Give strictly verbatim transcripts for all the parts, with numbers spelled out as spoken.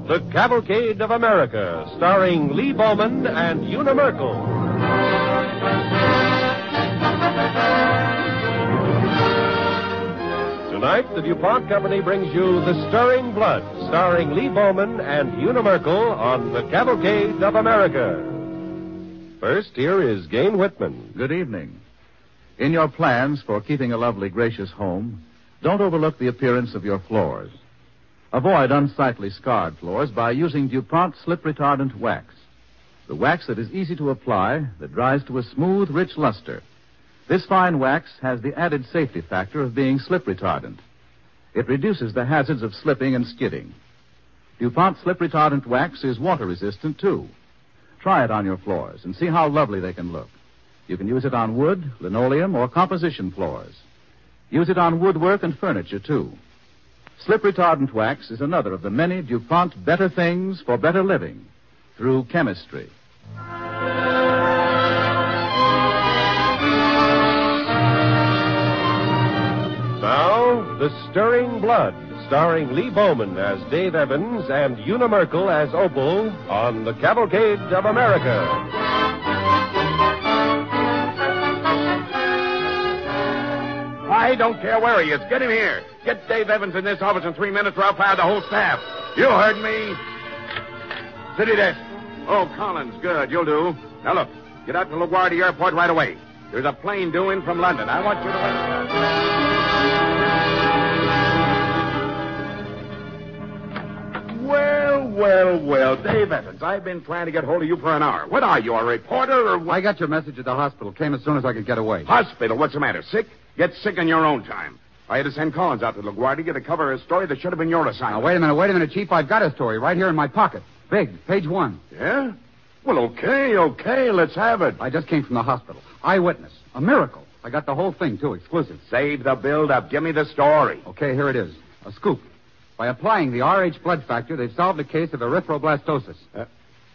The Cavalcade of America, starring Lee Bowman and Una Merkel. Tonight, the DuPont Company brings you The Stirring Blood, starring Lee Bowman and Una Merkel on The Cavalcade of America. First, here is Gane Whitman. Good evening. In your plans for keeping a lovely, gracious home, don't overlook the appearance of your floors. Avoid unsightly scarred floors by using DuPont Slip Retardant Wax. The wax that is easy to apply, that dries to a smooth, rich luster. This fine wax has the added safety factor of being slip retardant. It reduces the hazards of slipping and skidding. DuPont Slip Retardant Wax is water resistant, too. Try it on your floors and see how lovely they can look. You can use it on wood, linoleum, or composition floors. Use it on woodwork and furniture, too. Slip Retardant Wax is another of the many DuPont better things for better living through chemistry. Now, The Stirring Blood, starring Lee Bowman as Dave Evans and Una Merkel as Opal on The Cavalcade of America. I don't care where he is. Get him here. Get Dave Evans in this office in three minutes or I'll fire the whole staff. You heard me. City desk. Oh, Collins, good. You'll do. Now, look. Get out to LaGuardia Airport right away. There's a plane due in from London. I want you to... Well, well, well. Dave Evans, I've been trying to get hold of you for an hour. What are you, a reporter or what? I got your message at the hospital. Came as soon as I could get away. Hospital? What's the matter? Sick? Get sick in your own time. I had to send Collins out to LaGuardia to cover a story that should have been your assignment. Now, wait a minute, wait a minute, Chief. I've got a story right here in my pocket. Big, page one. Yeah? Well, okay, okay. Let's have it. I just came from the hospital. Eyewitness. A miracle. I got the whole thing, too, exclusive. Save the build-up. Give me the story. Okay, here it is. A scoop. By applying the R H blood factor, they've solved a case of erythroblastosis. Uh,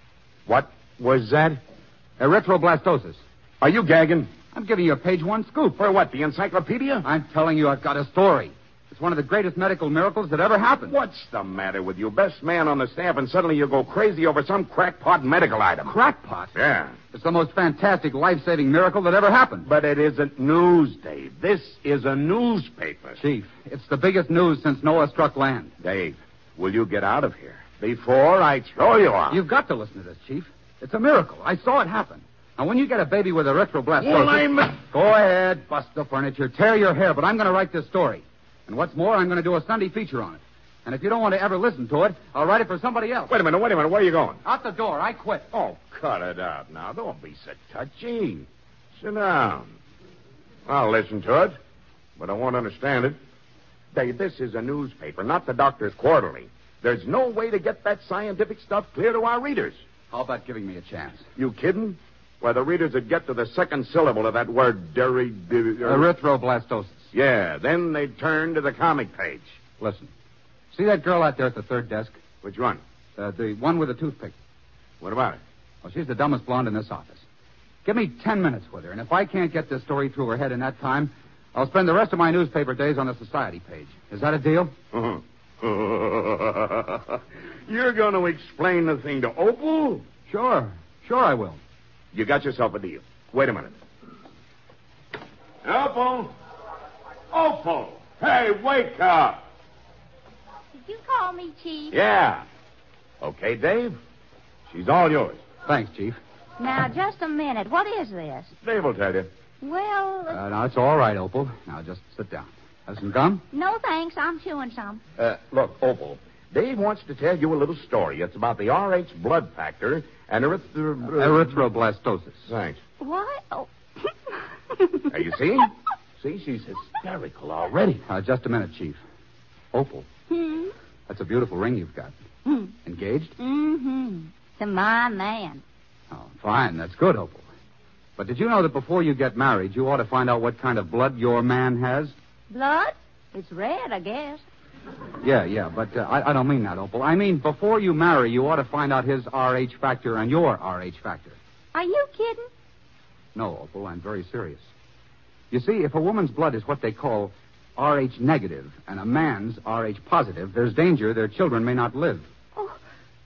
what was that? Erythroblastosis. Are you gagging? I'm giving you a page one scoop. For what, the encyclopedia? I'm telling you I've got a story. It's one of the greatest medical miracles that ever happened. What's the matter with you? Best man on the staff, and suddenly you go crazy over some crackpot medical item. Crackpot? Yeah. It's the most fantastic, life-saving miracle that ever happened. But it isn't news, Dave. This is a newspaper. Chief, it's the biggest news since Noah struck land. Dave, will you get out of here before I throw you out? You've got to listen to this, Chief. It's a miracle. I saw it happen. Now, when you get a baby with erythroblastosis... Well, I'm... Go ahead, bust the furniture, tear your hair, but I'm going to write this story. And what's more, I'm going to do a Sunday feature on it. And if you don't want to ever listen to it, I'll write it for somebody else. Wait a minute, wait a minute. Where are you going? Out the door. I quit. Oh, cut it out now. Don't be so touchy. Sit down. I'll listen to it, but I won't understand it. Dave, this is a newspaper, not the Doctor's Quarterly. There's no way to get that scientific stuff clear to our readers. How about giving me a chance? You kidding? Why, the readers would get to the second syllable of that word, dairy... Erythroblastosis. Yeah, then they'd turn to the comic page. Listen. See that girl out there at the third desk? Which one? Uh, the one with the toothpick. What about it? Well, she's the dumbest blonde in this office. Give me ten minutes with her, and if I can't get this story through her head in that time, I'll spend the rest of my newspaper days on the society page. Is that a deal? You're going to explain the thing to Opal? Sure. Sure I will. You got yourself a deal. Wait a minute. Opal! Opal! Hey, wake up! Did you call me, Chief? Yeah. Okay, Dave. She's all yours. Thanks, Chief. Now, just a minute. What is this? Dave will tell you. Well, uh, Uh, now, it's all right, Opal. Now, just sit down. Have some gum? no thanks. I'm chewing some. Uh, look, Opal, Dave wants to tell you a little story. It's about the R H blood factor and erythro... Erythroblastosis. Thanks. What? Oh. Now, you see? See, she's hysterical already. Uh, just a minute, Chief. Opal, Hmm? that's a beautiful ring you've got. Hmm. Engaged? Mm-hmm. To my man. Oh, fine. That's good, Opal. But did you know that before you get married, you ought to find out what kind of blood your man has? Blood? It's red, I guess. Yeah, yeah, but uh, I, I don't mean that, Opal. I mean, before you marry, you ought to find out his R H factor and your R H factor. Are you kidding? No, Opal, I'm very serious. You see, if a woman's blood is what they call R H negative and a man's R H positive, there's danger their children may not live. Oh,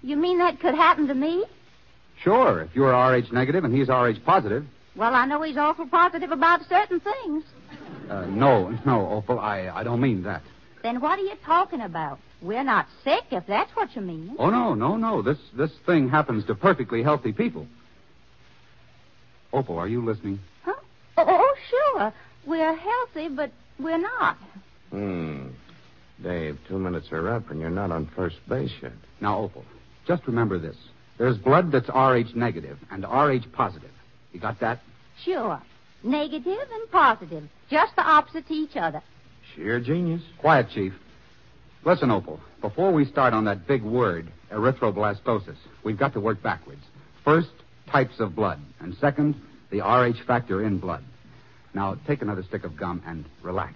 You mean that could happen to me? Sure, if you're R H negative and he's R H positive. Well, I know he's awful positive about certain things. Uh, no, no, Opal, I, I don't mean that. Then what are you talking about? We're not sick, if that's what you mean. Oh, no, no, no. This, this thing happens to perfectly healthy people. Opal, are you listening? Huh? Oh, oh, sure. We're healthy, but we're not. Hmm. Dave, two minutes are up, and you're not on first base yet. Now, Opal, just remember this. There's blood that's R H negative and R H positive. You got that? Sure. Negative and positive. Just the opposite to each other. Sheer genius. Quiet, Chief. Listen, Opal, before we start on that big word, erythroblastosis, we've got to work backwards. First, types of blood. And second, the R H factor in blood. Now, take another stick of gum and relax.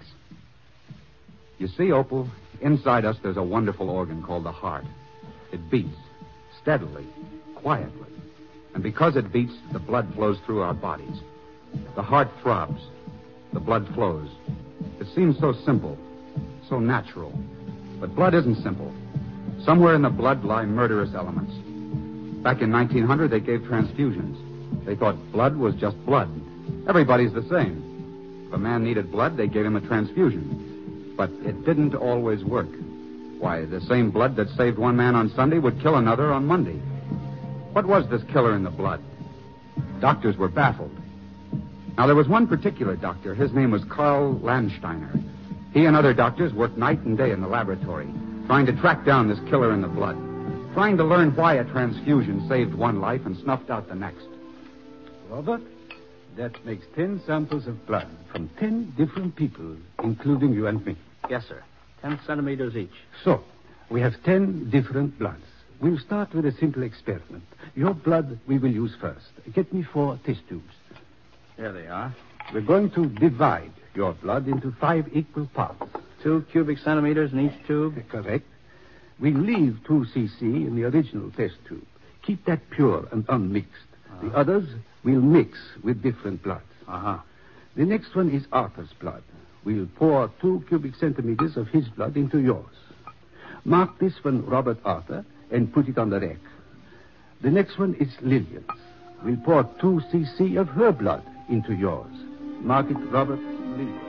You see, Opal, inside us there's a wonderful organ called the heart. It beats steadily, quietly. And because it beats, the blood flows through our bodies. The heart throbs. The blood flows. It seems so simple, so natural. But blood isn't simple. Somewhere in the blood lie murderous elements. Back in nineteen hundred, they gave transfusions. They thought blood was just blood. Everybody's the same. If a man needed blood, they gave him a transfusion. But it didn't always work. Why, the same blood that saved one man on Sunday would kill another on Monday. What was this killer in the blood? Doctors were baffled. Now, there was one particular doctor. His name was Carl Landsteiner. He and other doctors worked night and day in the laboratory, trying to track down this killer in the blood, trying to learn why a transfusion saved one life and snuffed out the next. Robert, that makes ten samples of blood from ten different people, including you and me. Yes, sir. Ten centimeters each. So, we have ten different bloods. We'll start with a simple experiment. Your blood we will use first. Get me four test tubes. Here they are. We're going to divide your blood into five equal parts. Two cubic centimeters in each tube. Correct. We leave two c c in the original test tube. Keep that pure and unmixed. Uh-huh. The others we'll mix with different bloods. Uh-huh. The next one is Arthur's blood. We'll pour two cubic centimeters of his blood into yours. Mark this one Robert Arthur and put it on the rack. The next one is Lillian's. We'll pour two c c of her blood into yours. Mark it Robert Lillian.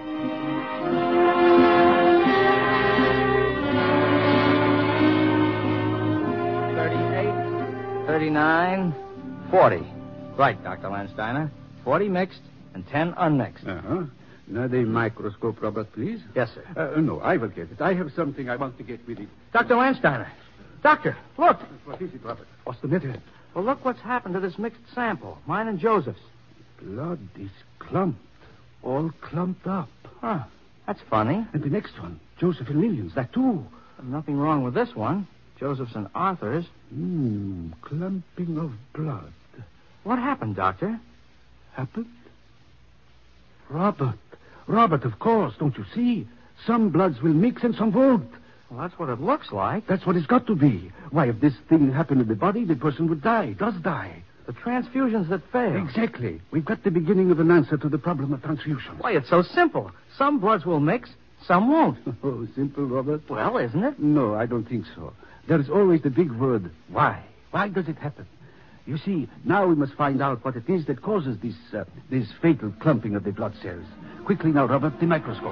Thirty-eight, thirty-nine, forty. Right, Doctor Landsteiner. Forty mixed and ten unmixed. Uh-huh. Another microscope, Robert, please. Yes, sir. Uh, no, I will get it. I have something I want to get with it. Doctor Landsteiner. Doctor, look. What is it, Robert? What's the matter? Well, look what's happened to this mixed sample, mine and Joseph's. Blood is clumped. All clumped up. Huh. That's funny. And the next one, Joseph and Lillian's, that too. There's nothing wrong with this one. Joseph's and Arthur's. Hmm, clumping of blood. What happened, Doctor? Happened? Robert. Robert, of course, don't you see? Some bloods will mix and some won't. Well, that's what it looks like. That's what it's got to be. Why, if this thing happened in the body, the person would die, does die. The transfusions that fail. Exactly. We've got the beginning of an answer to the problem of transfusions. Why, it's so simple. Some bloods will mix, some won't. Oh, simple, Robert? Well, isn't it? No, I don't think so. There's always the big word, why. Why does it happen? You see, now we must find out what it is that causes this, uh, this fatal clumping of the blood cells. Quickly now, Robert, the microscope.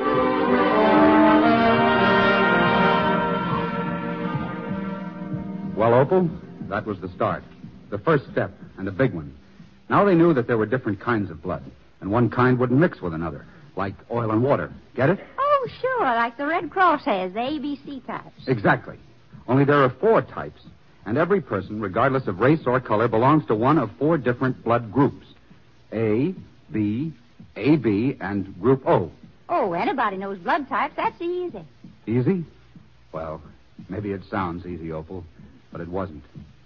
Well, Opal, that was the start. The first step, and a big one. Now they knew that there were different kinds of blood, and one kind wouldn't mix with another, like oil and water. Get it? Oh, sure, like the Red Cross has, the A B C types. Exactly. Only there are four types, and every person, regardless of race or color, belongs to one of four different blood groups. A, B, A B, and Group O. Oh, anybody knows blood types. That's easy. Easy? Well, maybe it sounds easy, Opal, but it wasn't.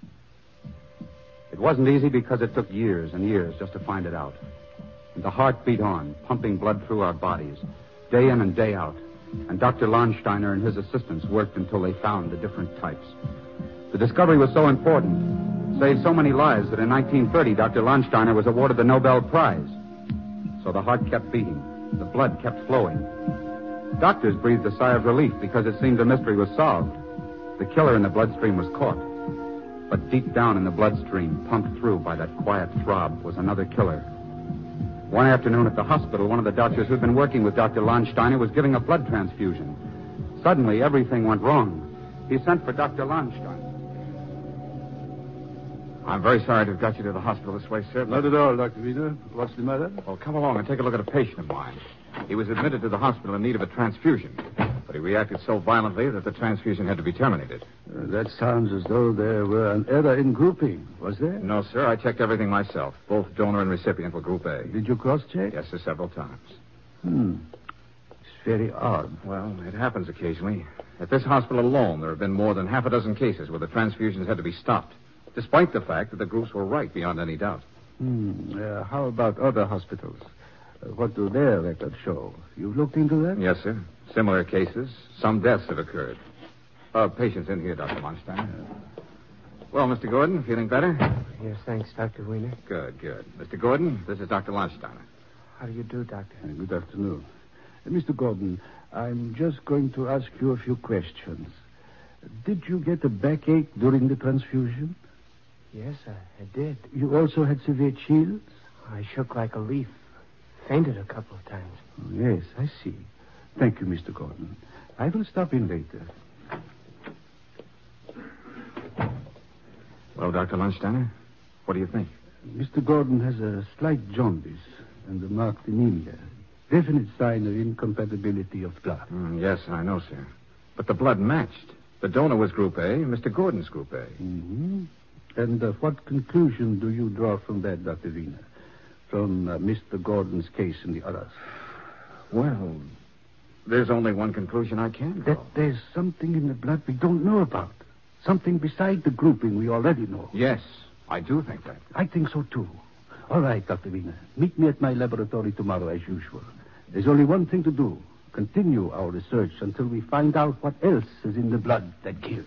It wasn't easy because it took years and years just to find it out. And the heart beat on, pumping blood through our bodies, day in and day out. And Doctor Landsteiner and his assistants worked until they found the different types. The discovery was so important, saved so many lives, that in nineteen thirty, Doctor Landsteiner was awarded the Nobel Prize. So the heart kept beating. The blood kept flowing. Doctors breathed a sigh of relief because it seemed the mystery was solved. The killer in the bloodstream was caught. But deep down in the bloodstream, pumped through by that quiet throb, was another killer. One afternoon at the hospital, one of the doctors who'd been working with Doctor Landsteiner was giving a blood transfusion. Suddenly, everything went wrong. He sent for Doctor Landsteiner. I'm very sorry to have got you to the hospital this way, sir. Not at all, Doctor Wiener. What's the matter? Well, come along and take a look at a patient of mine. He was admitted to the hospital in need of a transfusion, but he reacted so violently that the transfusion had to be terminated. Uh, that sounds as though there were an error in grouping. Was there? No, sir. I checked everything myself. Both donor and recipient were Group A. Did you cross-check? Yes, sir, several times. Hmm. It's very odd. Well, it happens occasionally. At this hospital alone, there have been more than half a dozen cases where the transfusions had to be stopped, despite the fact that the groups were right beyond any doubt. Hmm. Uh, how about other hospitals? Uh, what do their records show? You've looked into that? Yes, sir. Similar cases. Some deaths have occurred. Uh, patients in here, Doctor Monstein. Well, Mister Gordon, feeling better? Yes, thanks, Doctor Wiener. Good, good. Mister Gordon, this is Doctor Landsteiner. How do you do, Doctor? Uh, good afternoon. Uh, Mister Gordon, I'm just going to ask you a few questions. Did you get a backache during the transfusion? Yes, I, I did. You also had severe chills? I shook like a leaf. Fainted a couple of times. Oh, yes, I see. Thank you, Mister Gordon. I will stop in later. Well, Doctor Landsteiner, what do you think? Mister Gordon has a slight jaundice and a marked anemia. Definite sign of incompatibility of blood. Mm, yes, I know, sir. But the blood matched. The donor was Group A, Mister Gordon's Group A. Mm-hmm. And uh, what conclusion do you draw from that, Doctor Wiener? From uh, Mister Gordon's case and the others? Well, there's only one conclusion I can draw. That there's something in the blood we don't know about. Something beside the grouping we already know. Yes, I do think that. I think so, too. All right, Doctor Wiener. Meet me at my laboratory tomorrow, as usual. There's only one thing to do. Continue our research until we find out what else is in the blood that kills.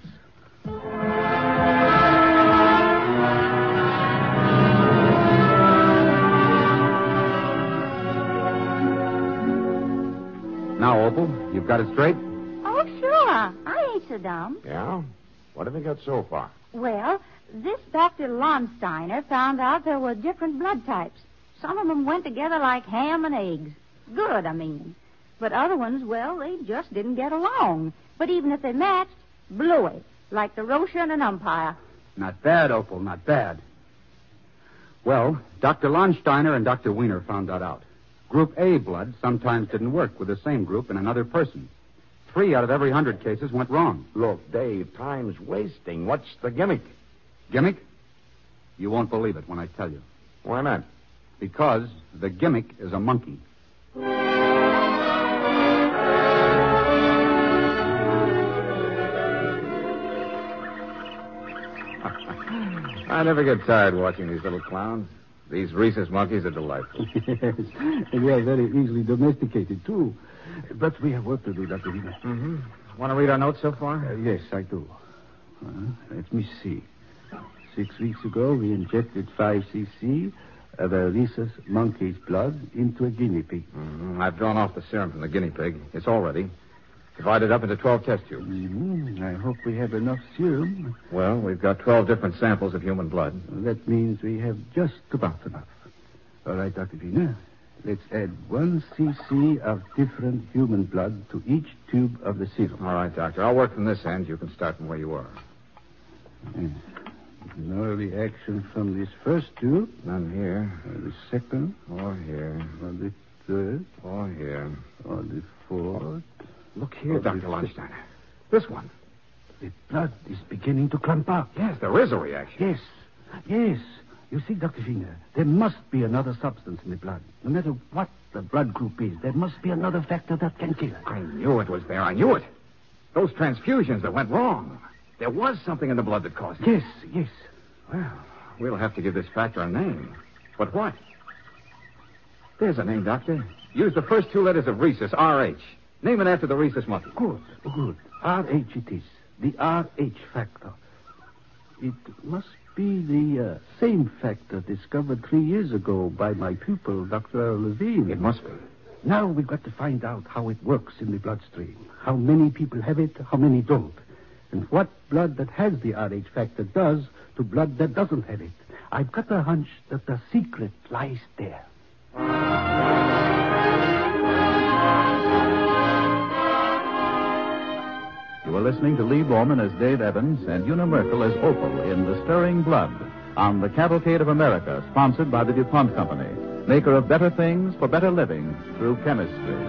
Now, Opal, you've got it straight? Oh, sure. I ain't so dumb. Yeah? What have you got so far? Well, this Doctor Landsteiner found out there were different blood types. Some of them went together like ham and eggs. Good, I mean. But other ones, well, they just didn't get along. But even if they matched, blew it, like the Rocher and an umpire. Not bad, Opal, not bad. Well, Doctor Landsteiner and Doctor Wiener found that out. Group A blood sometimes didn't work with the same group in another person. Three out of every hundred cases went wrong. Look, Dave, time's wasting. What's the gimmick? Gimmick? You won't believe it when I tell you. Why not? Because the gimmick is a monkey. I never get tired watching these little clowns. These rhesus monkeys are delightful. Yes, and they are very easily domesticated, too. But we have work to do, Doctor Wiener. Mm-hmm. Want to read our notes so far? Uh, yes, I do. Uh, let me see. Six weeks ago, we injected five cc of a rhesus monkey's blood into a guinea pig. Mm-hmm. I've drawn off the serum from the guinea pig. It's all ready. Divided up into twelve test tubes. Mm-hmm. I hope we have enough serum. Well, we've got twelve different samples of human blood. That means we have just about enough. All right, Doctor Wiener. Let's add one cc of different human blood to each tube of the serum. All right, Doctor. I'll work from this end. You can start from where you are. Yeah. No reaction from this first tube. None here. Or the second. Or here. Or the third. Or here. Or the fourth. Look here, Doctor Landsteiner. This one. The blood is beginning to clump up. Yes, there is a reaction. Yes. Yes. You see, Doctor Wiener, there must be another substance in the blood. No matter what the blood group is, there must be another factor that can kill it. I knew it was there. I knew it. Those transfusions that went wrong. There was something in the blood that caused it. Yes, yes. Well, we'll have to give this factor a name. But what? There's a name, Doctor. Use the first two letters of rhesus, R H. Name it after the rhesus monkey. Good, good. R H it is. The R H factor. It must be the uh, same factor discovered three years ago by my pupil, Doctor Levine. It must be. Now we've got to find out how it works in the bloodstream. How many people have it, how many don't. and what blood that has the R H factor does to blood that doesn't have it. I've got a hunch that the secret lies there. You are listening to Lee Bowman as Dave Evans and Una Merkel as Opal in The Stirring Blood on the Cavalcade of America, sponsored by the DuPont Company, maker of better things for better living through chemistry.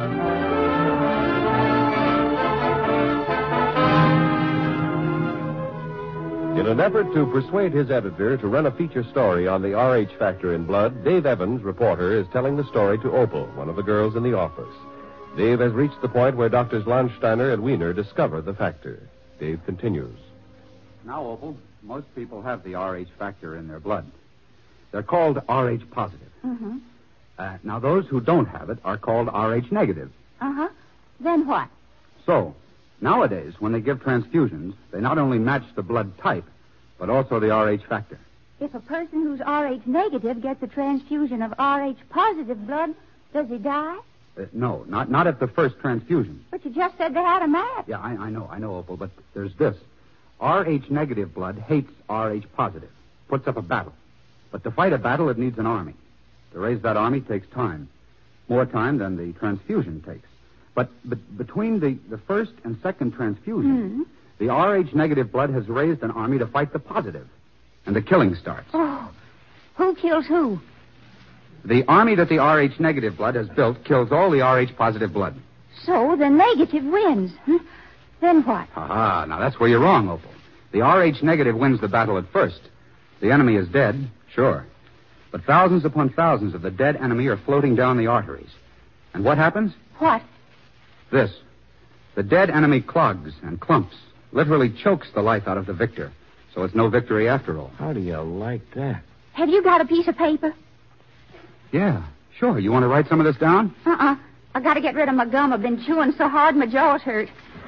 In an effort to persuade his editor to run a feature story on the R H factor in blood, Dave Evans, reporter, is telling the story to Opal, one of the girls in the office. Dave has reached the point where Doctors Landsteiner and Wiener discover the factor. Dave continues. Now, Opal, most people have the R H factor in their blood. They're called R H positive. Mm-hmm. Uh, now, those who don't have it are called R H negative. Uh-huh. Then what? So, nowadays, when they give transfusions, they not only match the blood type, but also the R H factor. If a person who's R H negative gets a transfusion of R H positive blood, does he die? Uh, no, not not at the first transfusion. But you just said they had a match. Yeah, I, I know, I know, Opal, but there's this. R H negative blood hates R H positive, puts up a battle. But to fight a battle, it needs an army. To raise that army takes time. More time than the transfusion takes. But, but between the, the first and second transfusion, Mm-hmm. the R H negative blood has raised an army to fight the positive. And the killing starts. Oh, who kills who? The army that the R H negative blood has built kills all the R H positive blood. So the negative wins. Hmm? Then what? Ah, now that's where you're wrong, Opal. The R H negative wins the battle at first. The enemy is dead, sure. But thousands upon thousands of the dead enemy are floating down the arteries. And what happens? What? This. The dead enemy clogs and clumps, literally chokes the life out of the victor. So it's no victory after all. How do you like that? Have you got a piece of paper? Yeah, sure. You want to write some of this down? Uh-uh. I got to get rid of my gum. I've been chewing so hard my jaws hurt.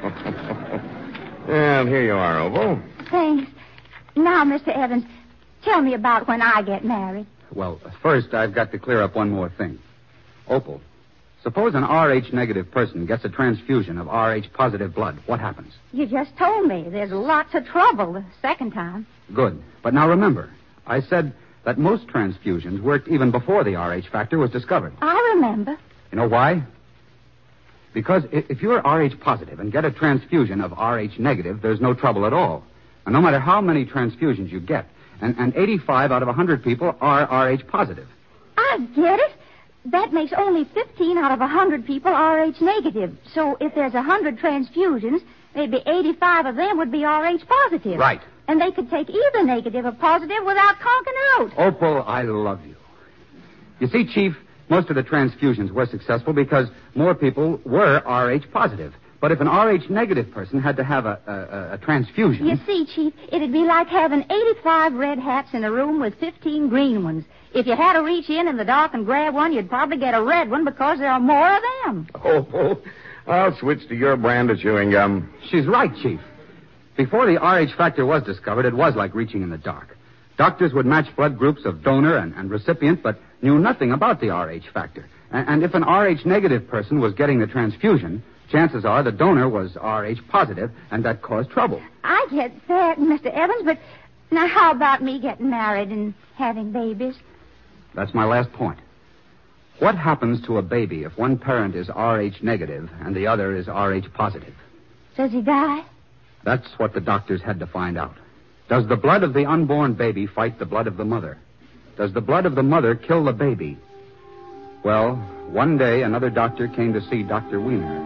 Well, here you are, Opal. Thanks. Now, Mister Evans, tell me about when I get married. Well, first I've got to clear up one more thing. Opal, suppose an R H negative person gets a transfusion of R H positive blood. What happens? You just told me there's lots of trouble the second time. Good. But now remember, I said that most transfusions worked even before the R H factor was discovered. I remember. You know why? Because if you're R H positive and get a transfusion of R H negative, there's no trouble at all. And no matter how many transfusions you get, and, and eighty-five out of one hundred people are R H positive. I get it. That makes only fifteen out of one hundred people R H negative. So if there's one hundred transfusions, maybe eighty-five of them would be R H positive. Right. And they could take either negative or positive without conking out. Opal, I love you. You see, Chief, most of the transfusions were successful because more people were R H positive. But if an R H negative person had to have a, a, a transfusion... You see, Chief, it'd be like having eighty-five red hats in a room with fifteen green ones. If you had to reach in in the dark and grab one, you'd probably get a red one because there are more of them. Opal, I'll switch to your brand of chewing gum. She's right, Chief. Before the R H factor was discovered, it was like reaching in the dark. Doctors would match blood groups of donor and, and recipient, but knew nothing about the R H factor. And, and if an R H negative person was getting the transfusion, chances are the donor was R H positive, and that caused trouble. I get that, Mister Evans, but now how about me getting married and having babies? That's my last point. What happens to a baby if one parent is R H negative and the other is R H positive? Does he die? That's what the doctors had to find out. Does the blood of the unborn baby fight the blood of the mother? Does the blood of the mother kill the baby? Well, one day another doctor came to see Doctor Wiener.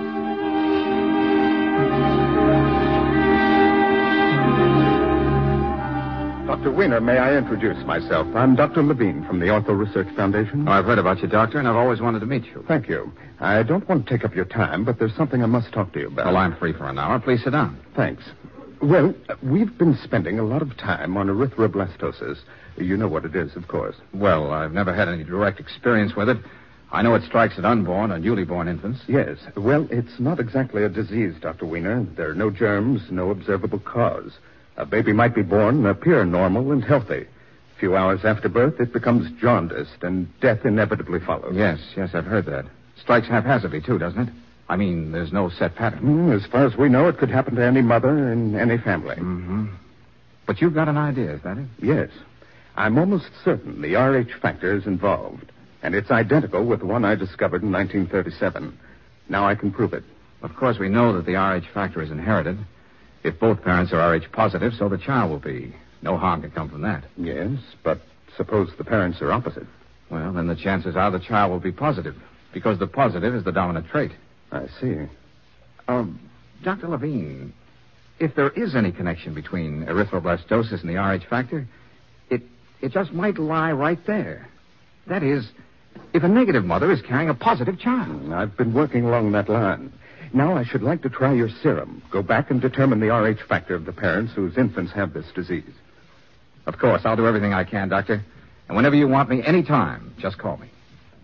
Doctor Wiener, may I introduce myself? I'm Doctor Levine from the Ortho Research Foundation. Oh, I've heard about you, Doctor, and I've always wanted to meet you. Thank you. I don't want to take up your time, but there's something I must talk to you about. Well, I'm free for an hour. Please sit down. Thanks. Well, we've been spending a lot of time on erythroblastosis. You know what it is, of course. Well, I've never had any direct experience with it. I know it strikes at unborn and newly born infants. Yes. Well, it's not exactly a disease, Doctor Wiener. There are no germs, no observable cause. A baby might be born and appear normal and healthy. A few hours after birth, it becomes jaundiced, and death inevitably follows. Yes, yes, I've heard that. Strikes haphazardly, too, doesn't it? I mean, there's no set pattern. Mm, as far as we know, it could happen to any mother in any family. Mm-hmm. But you've got an idea, is that it? Yes. I'm almost certain the R H factor is involved. And it's identical with the one I discovered in nineteen thirty-seven. Now I can prove it. Of course, we know that the R H factor is inherited. If both parents are R H positive, so the child will be. No harm can come from that. Yes, but suppose the parents are opposite. Well, then the chances are the child will be positive, because the positive is the dominant trait. I see. Um, Doctor Levine, if there is any connection between erythroblastosis and the R H factor, it it just might lie right there. That is, if a negative mother is carrying a positive child. I've been working along that line. Now I should like to try your serum. Go back and determine the R H factor of the parents whose infants have this disease. Of course, I'll do everything I can, Doctor. And whenever you want me, any time, just call me.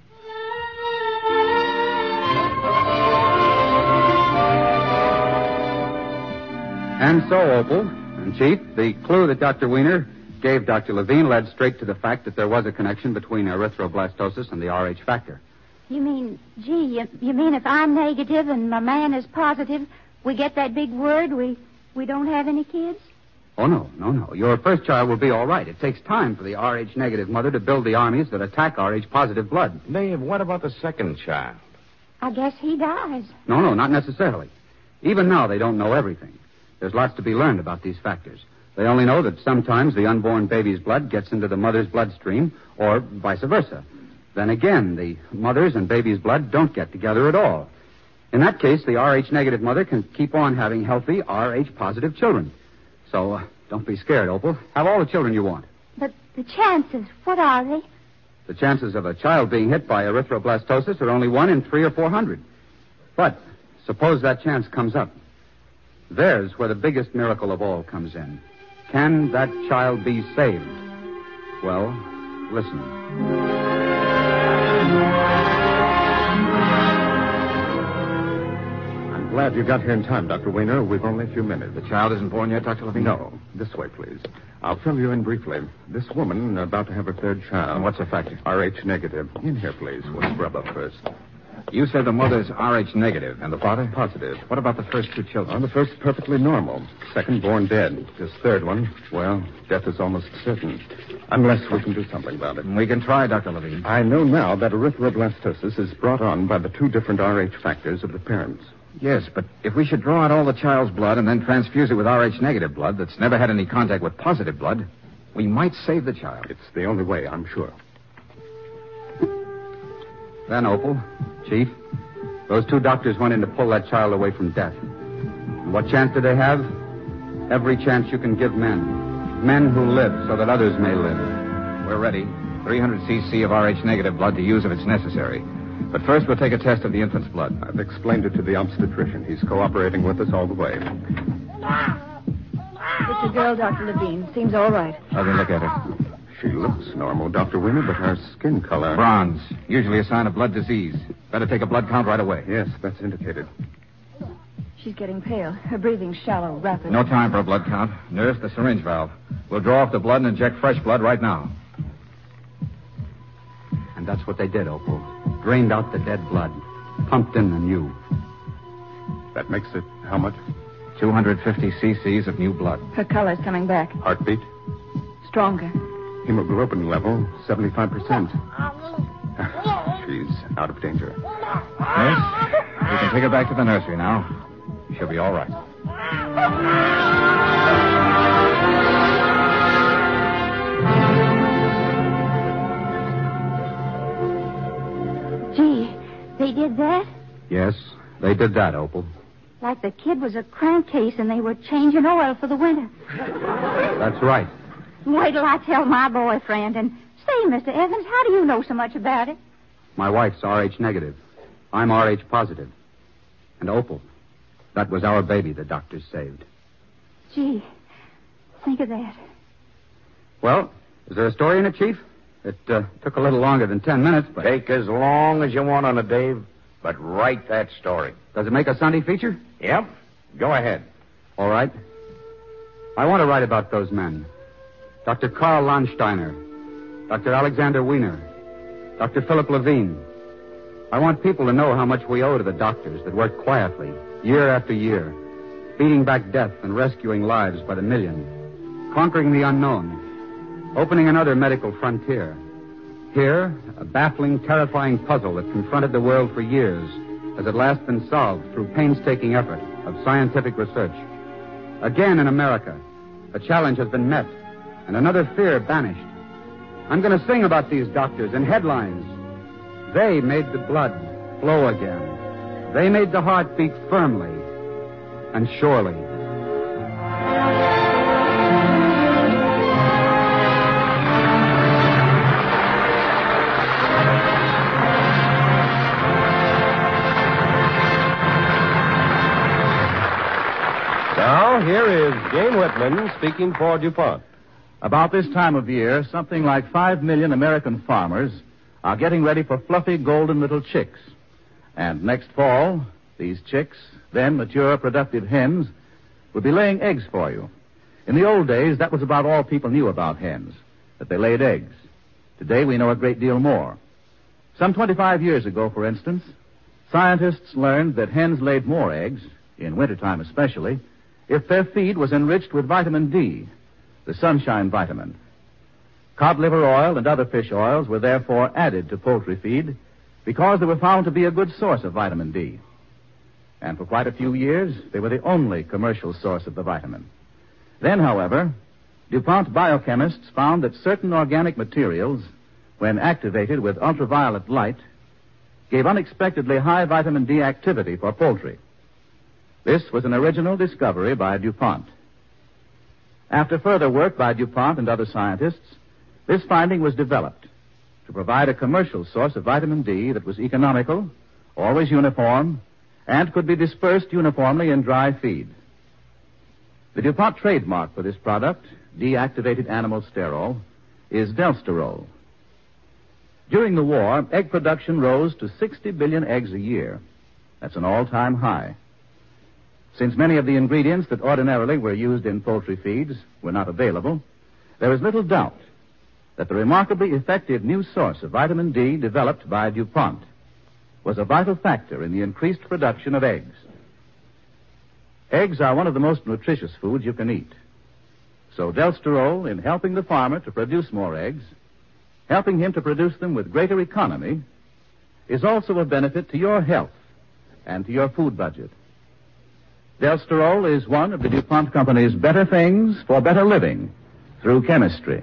And so, Opal, and Chief, the clue that Doctor Wiener gave Doctor Levine led straight to the fact that there was a connection between erythroblastosis and the R H factor. You mean, gee, you, you mean if I'm negative and my man is positive, we get that big word, we, we don't have any kids? Oh, no, no, no. Your first child will be all right. It takes time for the R H negative mother to build the armies that attack R H positive blood. Dave, what about the second child? I guess he dies. No, no, not necessarily. Even now, they don't know everything. There's lots to be learned about these factors. They only know that sometimes the unborn baby's blood gets into the mother's bloodstream, or vice versa. Then again, the mother's and baby's blood don't get together at all. In that case, the R H negative mother can keep on having healthy R H positive children. So, uh, don't be scared, Opal. Have all the children you want. But the chances, what are they? The chances of a child being hit by erythroblastosis are only one in three or four hundred. But suppose that chance comes up. There's where the biggest miracle of all comes in. Can that child be saved? Well, listen. I'm glad you got here in time, Doctor Wiener. We've only a few minutes. The child isn't born yet, Doctor Levine? No. This way, please. I'll fill you in briefly. This woman, about to have her third child. And what's her factor? R H negative. In here, please. We'll scrub up first. You said the mother's R H negative, and the father? Positive. What about the first two children? Oh, the first perfectly normal. Second born dead. This third one, well, death is almost certain. Unless we can do something about it. We can try, Doctor Levine. I know now that erythroblastosis is brought on by the two different R H factors of the parents. Yes, but if we should draw out all the child's blood and then transfuse it with R H negative blood that's never had any contact with positive blood, we might save the child. It's the only way, I'm sure. Then, Opal, Chief, those two doctors went in to pull that child away from death. And what chance did they have? Every chance you can give men. Men who live so that others may live. We're ready. three hundred cc of R H negative blood to use if it's necessary. But first we'll take a test of the infant's blood. I've explained it to the obstetrician. He's cooperating with us all the way. It's a girl, Doctor Levine. Seems all right. Let me look at her. She looks normal, Doctor Wiener, but her skin color... Bronze. Usually a sign of blood disease. Better take a blood count right away. Yes, that's indicated. She's getting pale. Her breathing's shallow, rapid. No time for a blood count. Nurse, the syringe valve. We'll draw off the blood and inject fresh blood right now. And that's what they did, Opal. Drained out the dead blood. Pumped in the new. That makes it how much? two hundred fifty cc's of new blood. Her color's coming back. Heartbeat? Stronger. Hemoglobin level, seventy-five percent. She's out of danger. Nurse, we can take her back to the nursery now. She'll be all right. Gee, they did that? Yes, they did that, Opal. Like the kid was a crankcase and they were changing oil for the winter. That's right. Wait till I tell my boyfriend. And say, Mister Evans, how do you know so much about it? My wife's R H negative. I'm R H positive. And Opal, that was our baby the doctors saved. Gee, think of that. Well, is there a story in it, Chief? It uh, took a little longer than ten minutes, but... Take as long as you want on it, Dave, but write that story. Does it make a Sunday feature? Yep. Go ahead. All right. I want to write about those men. Doctor Karl Landsteiner, Doctor Alexander Wiener, Doctor Philip Levine, I want people to know how much we owe to the doctors that work quietly, year after year, beating back death and rescuing lives by the million, conquering the unknown, opening another medical frontier. Here, a baffling, terrifying puzzle that confronted the world for years has at last been solved through painstaking effort of scientific research. Again in America, a challenge has been met and another fear banished. I'm going to sing about these doctors in headlines. They made the blood flow again. They made the heart beat firmly and surely. Now, here is Jane Whitman speaking for DuPont. About this time of year, something like five million American farmers are getting ready for fluffy golden little chicks. And next fall, these chicks, then mature productive hens, will be laying eggs for you. In the old days, that was about all people knew about hens, that they laid eggs. Today, we know a great deal more. Some twenty-five years ago, for instance, scientists learned that hens laid more eggs, in wintertime especially, if their feed was enriched with vitamin D, the sunshine vitamin. Cod liver oil and other fish oils were therefore added to poultry feed because they were found to be a good source of vitamin D. And for quite a few years, they were the only commercial source of the vitamin. Then, however, DuPont biochemists found that certain organic materials, when activated with ultraviolet light, gave unexpectedly high vitamin D activity for poultry. This was an original discovery by DuPont. After further work by DuPont and other scientists, this finding was developed to provide a commercial source of vitamin D that was economical, always uniform, and could be dispersed uniformly in dry feed. The DuPont trademark for this product, deactivated animal sterol, is Delsterol. During the war, egg production rose to sixty billion eggs a year. That's an all-time high. Since many of the ingredients that ordinarily were used in poultry feeds were not available, there is little doubt that the remarkably effective new source of vitamin D developed by DuPont was a vital factor in the increased production of eggs. Eggs are one of the most nutritious foods you can eat. So Delsterol, in helping the farmer to produce more eggs, helping him to produce them with greater economy, is also a benefit to your health and to your food budget. Delsterol is one of the DuPont Company's better things for better living through chemistry.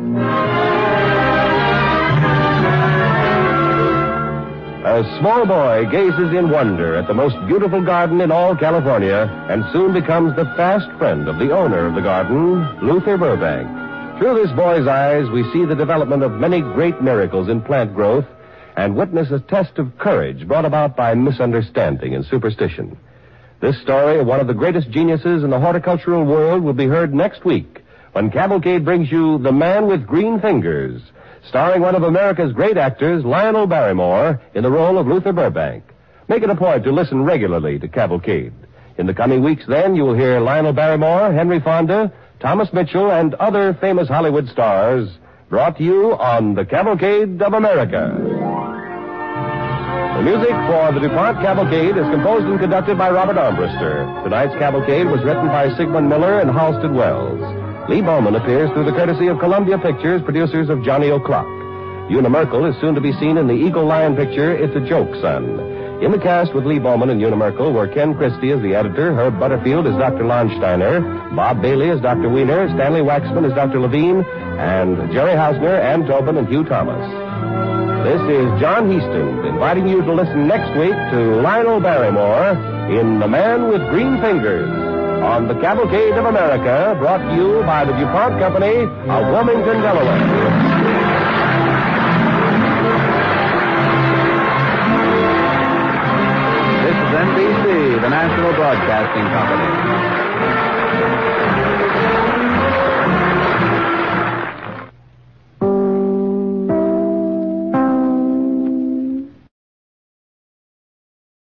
A small boy gazes in wonder at the most beautiful garden in all California and soon becomes the fast friend of the owner of the garden, Luther Burbank. Through this boy's eyes, we see the development of many great miracles in plant growth and witness a test of courage brought about by misunderstanding and superstition. This story of one of the greatest geniuses in the horticultural world will be heard next week when Cavalcade brings you The Man with Green Fingers, starring one of America's great actors, Lionel Barrymore, in the role of Luther Burbank. Make it a point to listen regularly to Cavalcade. In the coming weeks, then, you will hear Lionel Barrymore, Henry Fonda, Thomas Mitchell, and other famous Hollywood stars, brought to you on the Cavalcade of America. The music for the DuPont Cavalcade is composed and conducted by Robert Armbruster. Tonight's Cavalcade was written by Sigmund Miller and Halsted Wells. Lee Bowman appears through the courtesy of Columbia Pictures, producers of Johnny O'Clock. Una Merkel is soon to be seen in the Eagle Lion picture, It's a Joke, Son. In the cast with Lee Bowman and Una Merkel were Ken Christie as the editor, Herb Butterfield as Doctor Lonsteiner, Bob Bailey as Doctor Wiener, Stanley Waxman as Doctor Levine, and Jerry Hausner, Ann Tobin, and Hugh Thomas. This is John Heaston inviting you to listen next week to Lionel Barrymore in The Man with Green Fingers on the Cavalcade of America, brought to you by the DuPont Company of Wilmington, Delaware. This is N B C, the National Broadcasting Company.